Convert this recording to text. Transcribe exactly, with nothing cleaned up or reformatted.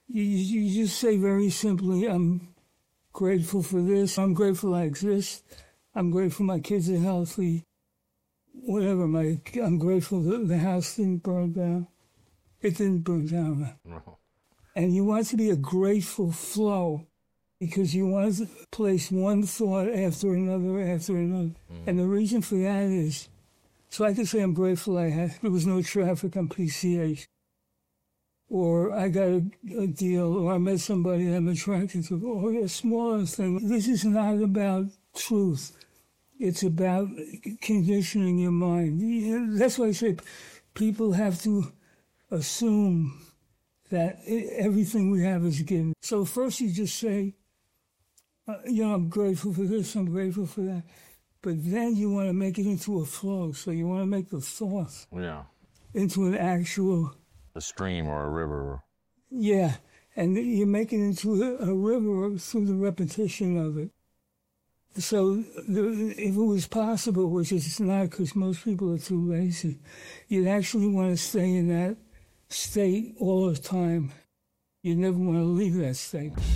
You, you just say very simply, I'm grateful for this. I'm grateful I exist. I'm grateful my kids are healthy. Whatever, my, I'm grateful that the house didn't burn down. It didn't burn down. No. And you want it to be a grateful flow because you want to place one thought after another after another. Mm. And the reason for that is, so I could say I'm grateful I had, there was no traffic on P C H. Or I got a, a deal, or I met somebody I'm attracted to. Or a smaller thing. This is not about truth. It's about conditioning your mind. That's why I say people have to assume that everything we have is given. So first you just say, uh, you know, I'm grateful for this, I'm grateful for that. But then you want to make it into a flow. So you want to make the thought yeah. into an actual... a stream or a river. Yeah, and you make it into a, a river through the repetition of it. So the, if it was possible, which it's not because most people are too lazy, you'd actually want to stay in that state all the time. You never want to leave that state.